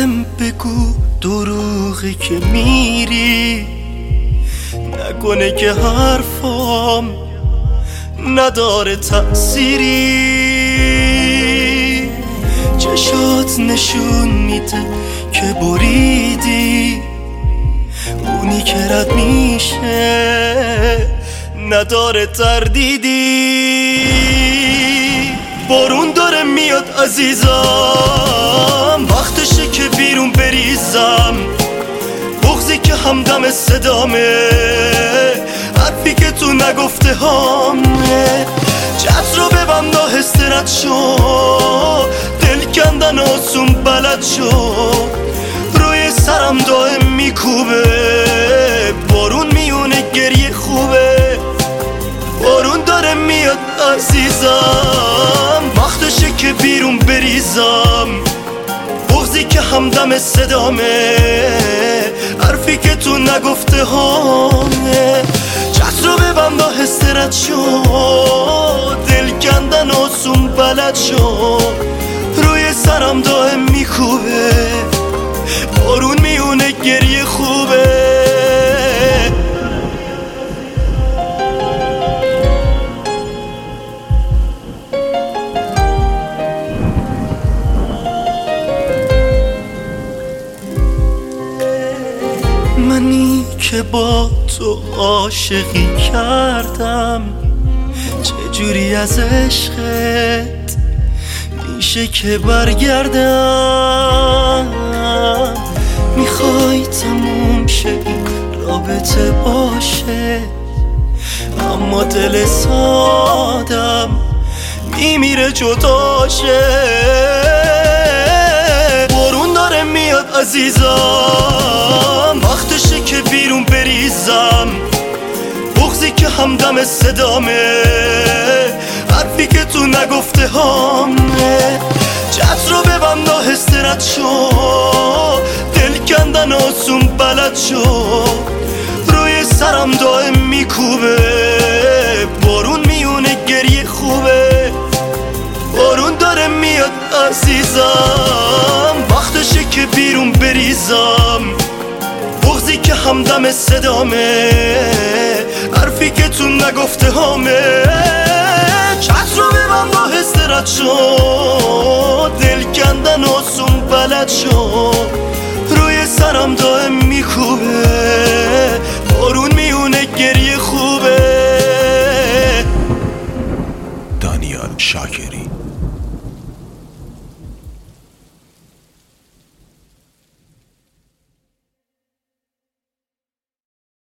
بهم بگو دروغی که میری، نکنه که حرفام نداره تأثیری. چشات نشون میده که بریدی، اونی که رد میشه نداره تردیدی. بارون داره میاد عزیزم، وقتشه که بیرون بریزم. بغضی که همدم صدامه، حرفی که تو نگفته هامه. چت رو ببند آهسته رد شو، دل کندن آسون بلد شو. روی سرم دائم میکوبه، بارون میونه گریه خوبه. بارون داره میاد عزیزم، وقتشه که بیرون بریزم. بغضی که همدم صدامه، حرفی که تو نگفته هامه. چت رو ببند آهسته رد شو، دل کندن آسون بلد شو. روی سرم دائم میکوبه، بارون میونه گریه خوبه. منی که با تو عاشقی کردم، چجوری از عشقت میشه که برگردم؟ میخوای تموم شه این رابطه باشه، اما دل سادم میمیره جداشه. بارون داره میاد عزیزم، وقتشه که بیرون بریزم. بغضی که همدم صدامه، حرفی که تو نگفته هامه. چت رو ببند آهسته رد شو، دل کندن آسون بلد شو. روی سرم دائم میکوبه، بارون میونه گریه خوبه. بارون داره میاد عزیزم، وقتشه که بیرون بریزم. بغضی که همدم صدامه، حرفی که تو نگفته هامه. چت رو ببند آهسته رد شو، دل کندن آسون بلد شو. روی سرم دائم میکوبه، بارون میونه گریه خوبه. دانیال شاکری.